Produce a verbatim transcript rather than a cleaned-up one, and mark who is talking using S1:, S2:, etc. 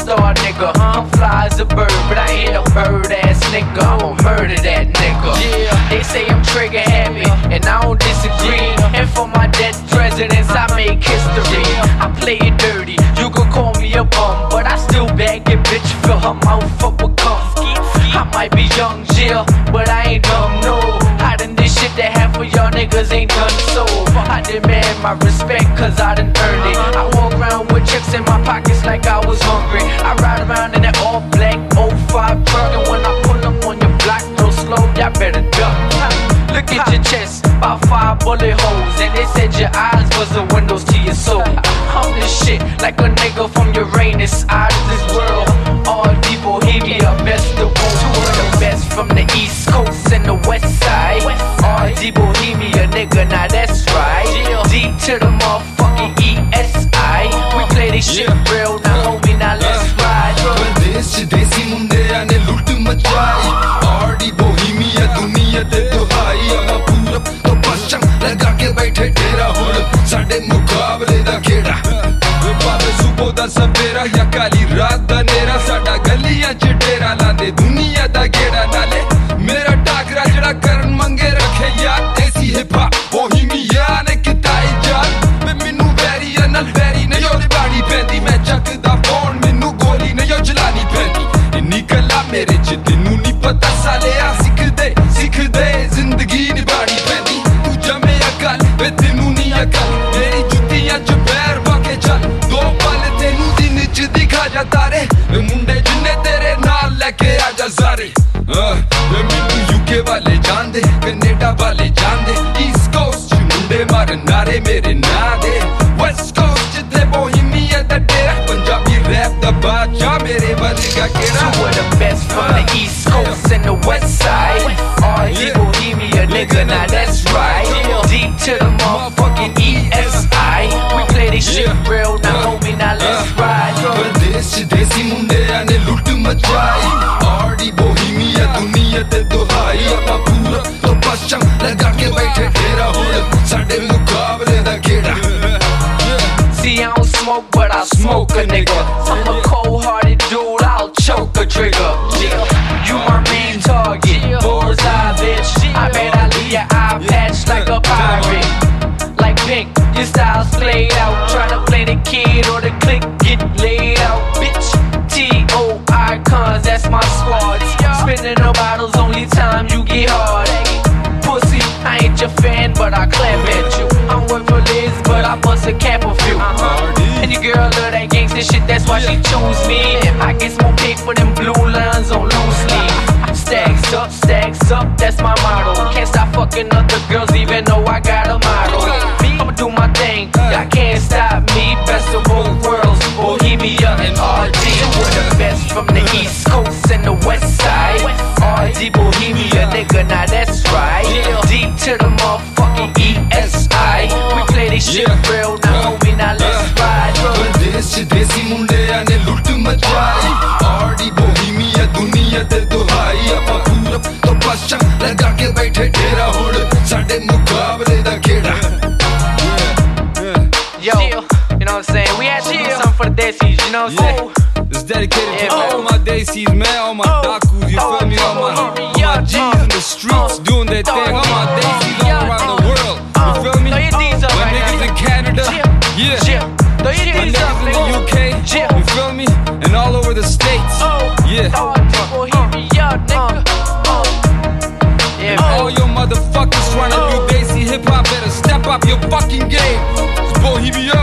S1: star nigga. I'm fly as a bird, but I ain't a bird ass nigga. I'ma murder that nigga. Yeah. They say I'm trigger happy, and I don't disagree. And for my dead presidents, I make history. I play it dirty, you can call me a bum, but I still bag it, bitch, fill her mouth up with cum. I might be young Jill, but I ain't dumb, no. Hiding this shit that half of y'all niggas ain't done so. I demand my respect cause I done earned it. I walk around with checks in my pockets like I was hungry. I ride around in that all black oh five truck, and when I pull up on your block real slow, y'all better duck. Look at your chest, about five bullet holes, and they said your eyes was the windows to your soul. I'm this shit like a nigga from Uranus, out of this world. All D Bohemia, best of both. Two of the best from the East Coast and the West Side. All D Bohemia, nigga, now that's right. D to the motherfucking E S I. We play this shit real, now homie, now let's ride.
S2: परदेश देसी मुंडिया ने लुट मचाई, और D Bohemia दुनिया दे दुहाई। अब पूरब तो पश्चिम लगा के बैठे डेरा, हुण साडे मुकाबले दा खेड़ा। भावे सुबह दा सवेरा या काली रात दा नेरा, साडा गलियां च डेरा लांदे दुनिया दा गेड़ा। नाले मेरा टाकरा जड़ा करन मंगे रखे यार, देसी हिप हॉप बोहेमिया ने किताई जान। मैं मिनू वैरी नल वैरी नहीं ओदी बाड़ी पैंदी, मैं चकदा फोन मिनू गोली नहीं ओ चलानी पैंदी। इन्नी गल्ला मेरे च तेनू नहीं पता सालेआ, सिख दे सिख दे जिंदगी निभानी पैंदी। तू जमे अकल वे तेनू नहीं अकल, मेरी जुत्तियां च पैर पाके चल। दो पल तेनू दिन च दिखा जा तारे, वे मुंडे जिन्ने तेरे नाल लेके आ जा सारे। वे मैनू यूके वाले जानदे, कनेडा वाले जानदे, ईस्ट कोस्ट च मुंडे मारन नारे मेरे नां दे। वेस्ट कोस्ट च ते बोहेमिया दा डेरा, पंजाबी रैप दा बादशाह मेरे वर्गा केड़ा।
S1: Two of the best from the East Coast and the West Side. All D Bohemia, nigga, now that's right. Deep to the motherfucking E S I. We play this shit real, now homie, now let's ride.
S2: परदेश देसी मुंडिया ने लुट मचाई, और D Bohemia दुनिया दे दुहाई। अब पूरब तो पश्चिम लगा के बैठे डेरा, हुण साडे मुकाबले दा Kheda.
S1: See, I don't smoke, but I smoke a nigga. I'm a cold-hearted dude, I'll choke a trigger. You my main target, bullseye, bitch. I bet I leave your eye patch like a pirate. Like Pink, your style's played out. Tryna play the kid or the clique, get laid out, bitch. T O icons, that's my squad. Spinning the bottles, only time you get hard. Pussy, I ain't your fan, but I clap at you. I'm work for Liz, but I bust a cap a few. And your girl love that gangsta shit, that's why she choose me. I get more pig for them blue lines on loose sleeve. Stacks up, stacks up, that's my motto. Can't stop fucking other girls even though I got a model. I'ma do my thing, y'all can't stop me. Best of both worlds, Bohemia and R D. We're the best from the East Coast and the West Side. R D Bohemia, nigga, now that's right. Deep to the motherfucking E S I. We play this shit real, now homie, now let's ride.
S2: परदेश देसी मुंडिया ने लुट मचाई, और D Bohemia दुनिया दे दुहाई। अब पूरब तो पश्चिम लगा के बैठे डेरा, हुण साडे मुकाबले दा Kheda.
S1: Yo, you know what I'm saying? We had to do something for the Desis, you know what I'm saying?
S3: It's dedicated
S1: Yeah,
S3: to
S1: man.
S3: all my Desis, man, all my Dakus, you feel me? All my, all my G's in the streets doing their thing, all my Desis all around the world, you feel me?
S1: Throw your D's up
S3: My
S1: right
S3: niggas
S1: now.
S3: in Canada, yeah,
S1: Throw your
S3: my
S1: D's up,
S3: niggas in the U
S1: nigga.
S3: K, you feel me? And all over the states, yeah.
S1: Oh, people hear me out, nigga. Yeah, man.
S3: All your motherfuckers trying to do Desi hip hop, better step up your fucking game. It's Bohemia.